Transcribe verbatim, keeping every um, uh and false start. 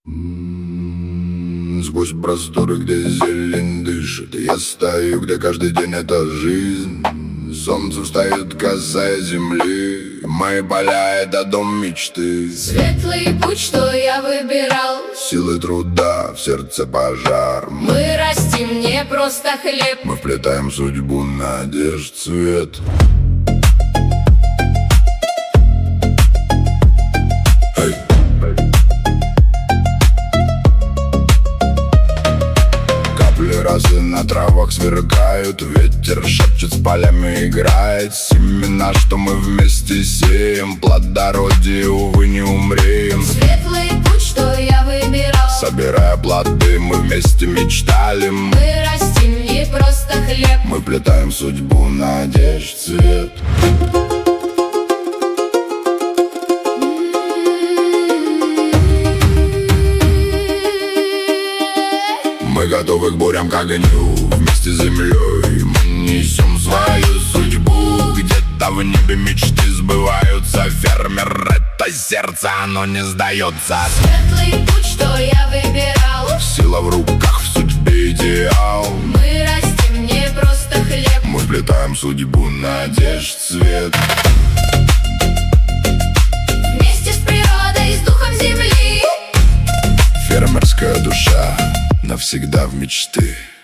М, Сквозь просторы, где зелень дышит, я стою, где каждый день это жизнь. Солнце встает, касаясь земли. Мои поля — это дом мечты. Светлый путь, что я выбирал, Силы труда, в сердце пожар. мы растим не просто хлеб. Мы вплетаем судьбу, надежд, цвет. Эй. Капли росы на травах сверкают, ветер шепчет, с полями играет. Семена, что мы вместе сеем, плодородие, увы, не умреем. Светлый путь, что я выбирал, Собирая плоды, мы вместе мечтали. мы растим не просто хлеб. Мы плетаем судьбу, надежд, цвет. Мы готовы к бурям, к огню. Вместе с землей мы несем свою судьбу. Где-то в небе мечты сбываются. Фермер — это сердце, оно не сдается. Светлый путь, что я выбирал, Сила в руках, в судьбе идеал. мы растим не просто хлеб. Мы вплетаем судьбу, надежд, цвет. Вместе с природой, с духом земли. Фермерская душа навсегда в мечты.